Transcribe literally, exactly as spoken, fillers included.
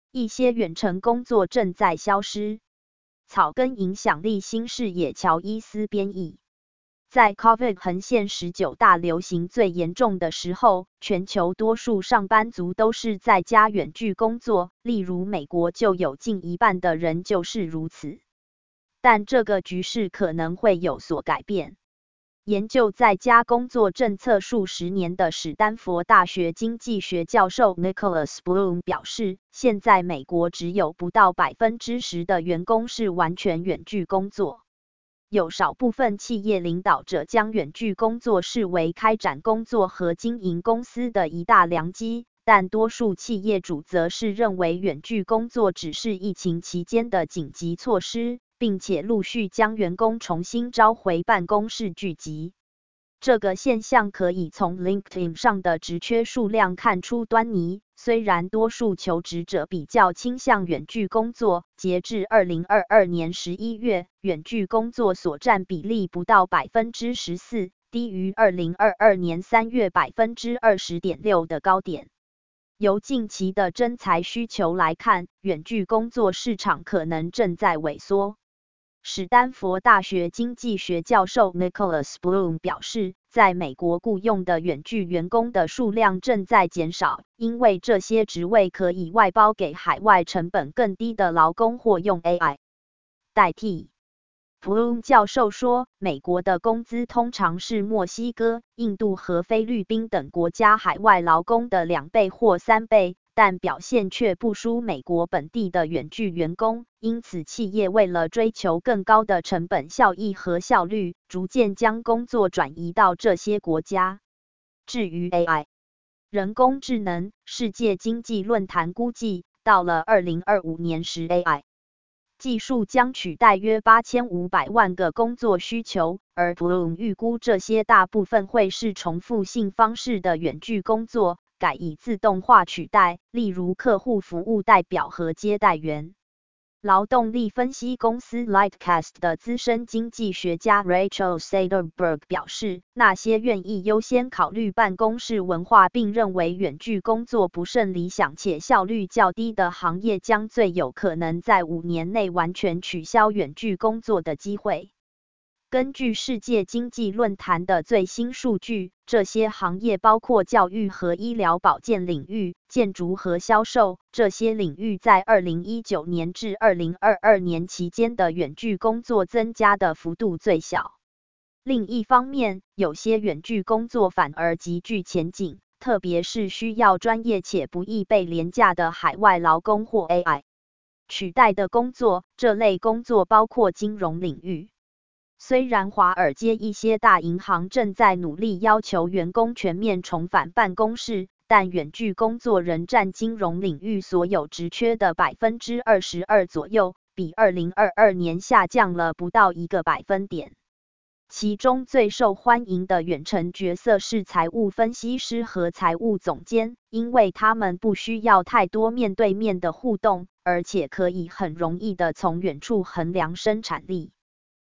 一些远程工作正在消失。草根影响力新视野乔伊斯编译。在 COVID 横线十九大流行最严重的时候，全球多数上班族都是在家远距工作，例如美国就有近一半的人就是如此。但这个局势可能会有所改变。研究在家工作政策数十年的史丹佛大学经济学教授 Nicholas Bloom 表示，现在美国只有不到 百分之十 的员工是完全远距工作。有少部分企业领导者将远距工作视为开展工作和经营公司的一大良机，但多数企业主则是认为远距工作只是疫情期间的紧急措施，并且陆续将员工重新召回办公室聚集。这个现象可以从 LinkedIn 上的职缺数量看出端倪，虽然多数求职者比较倾向远距工作，截至二零二二年十一月，远距工作所占比例不到 百分之十四， 低于二零二二年三月 百分之二十点六 的高点。由近期的征才需求来看，远距工作市场可能正在萎缩。史丹佛大学经济学教授 Nicholas Bloom 表示，在美国雇用的远距员工的数量正在减少，因为这些职位可以外包给海外成本更低的劳工或用 A I 代替。Bloom 教授说，美国的工资通常是墨西哥、印度和菲律宾等国家海外劳工的两倍或三倍，但表现却不输美国本地的远距员工，因此企业为了追求更高的成本效益和效率，逐渐将工作转移到这些国家。至于 A I 人工智能，世界经济论坛估计，到了二零二五年时 A I 技术将取代约八千五百万个工作需求，而 Bloom 预估这些大部分会是重复性方式的远距工作，改以自动化取代，例如客户服务代表和接待员。劳动力分析公司 Lightcast 的资深经济学家 Rachel Sederberg 表示，那些愿意优先考虑办公室文化并认为远距工作不甚理想且效率较低的行业将最有可能在五年内完全取消远距工作的机会。根据世界经济论坛的最新数据，这些行业包括教育和医疗保健领域、建筑和销售，这些领域在二零一九年至二零二二年期间的远距工作增加的幅度最小。另一方面，有些远距工作反而极具前景，特别是需要专业且不易被廉价的海外劳工或 A I 取代的工作，这类工作包括金融领域。虽然华尔街一些大银行正在努力要求员工全面重返办公室，但远距工作仍占金融领域所有职缺的 百分之二十二 左右，比二零二二年下降了不到一个百分点。其中最受欢迎的远程角色是财务分析师和财务总监，因为他们不需要太多面对面的互动，而且可以很容易地从远处衡量生产力。